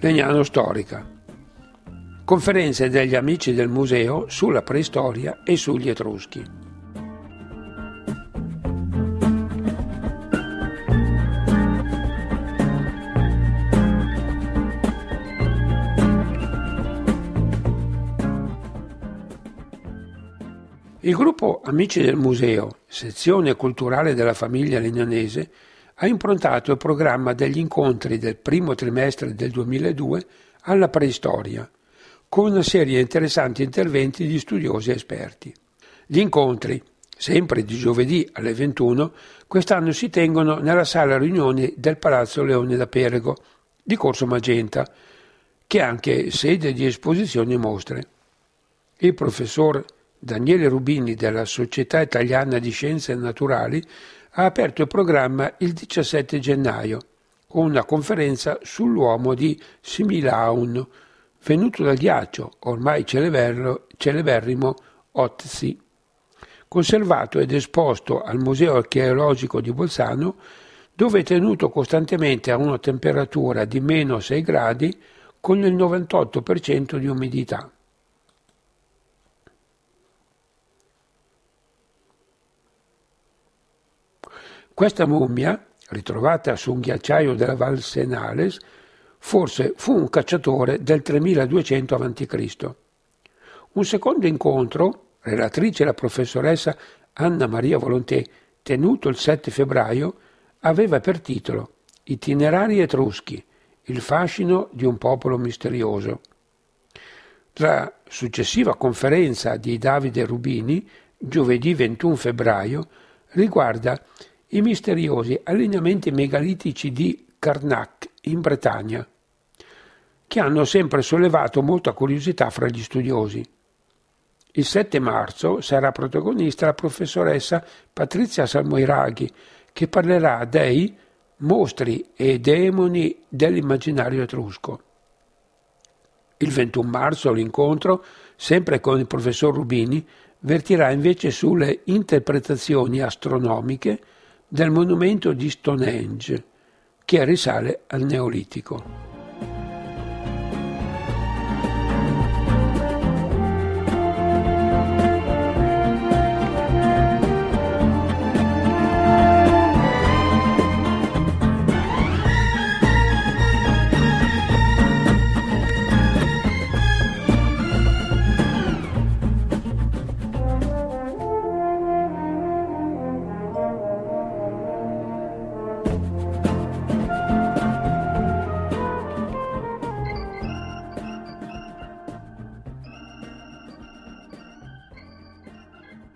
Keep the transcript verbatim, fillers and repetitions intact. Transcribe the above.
Legnano Storica. Conferenze degli amici del museo sulla preistoria e sugli Etruschi. Il gruppo Amici del Museo, sezione culturale della famiglia legnanese, ha improntato il programma degli incontri del primo trimestre del duemiladue alla preistoria, con una serie di interessanti interventi di studiosi esperti. Gli incontri, sempre di giovedì alle ventuno, quest'anno si tengono nella sala riunioni del Palazzo Leone da Perego, di Corso Magenta, che è anche sede di esposizioni e mostre. Il professor Daniele Rubini della Società Italiana di Scienze Naturali ha aperto il programma il diciassette gennaio con una conferenza sull'uomo di Similaun, venuto dal ghiaccio, ormai celeberrimo Otzi, conservato ed esposto al Museo Archeologico di Bolzano, dove è tenuto costantemente a una temperatura di meno sei gradi con il novantotto per cento di umidità. Questa mummia, ritrovata su un ghiacciaio della Val Senales, forse fu un cacciatore del tremiladuecento avanti Cristo Un secondo incontro, relatrice la professoressa Anna Maria Volonté, tenuto il sette febbraio, aveva per titolo Itinerari etruschi, il fascino di un popolo misterioso. La successiva conferenza di Davide Rubini, giovedì ventuno febbraio, riguarda i misteriosi allineamenti megalitici di Karnak in Bretagna, che hanno sempre sollevato molta curiosità fra gli studiosi. Il sette marzo sarà protagonista la professoressa Patrizia Salmoiraghi, che parlerà dei mostri e demoni dell'immaginario etrusco. Il ventuno marzo l'incontro, sempre con il professor Rubini, vertirà invece sulle interpretazioni astronomiche del monumento di Stonehenge, che risale al Neolitico.